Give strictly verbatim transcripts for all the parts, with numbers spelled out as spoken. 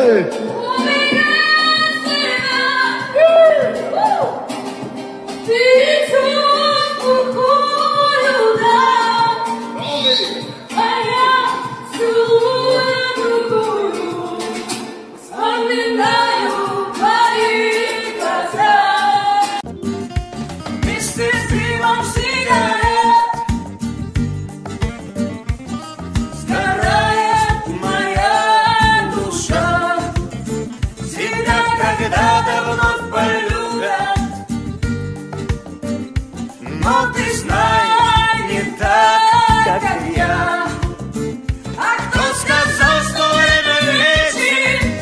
Но ты знай, не так, как я. А кто сказал, что время лечит?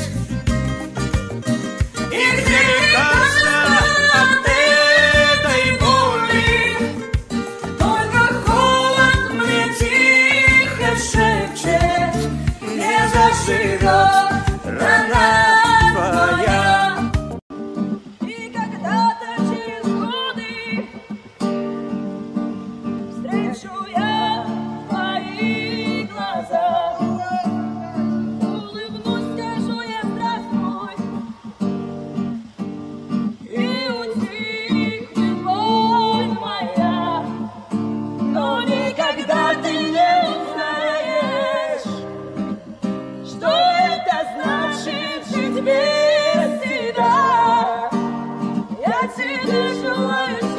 И где лекарство от этой боли? Только холод мне тихо шепчет: не заживет рана твоя. И когда-то через годы встречу я твои глаза, улыбнусь, скажу я здравствуй, и утихнет боль моя. Но никогда ты не узнаешь, что это значит жить без тебя. Я тебе желаю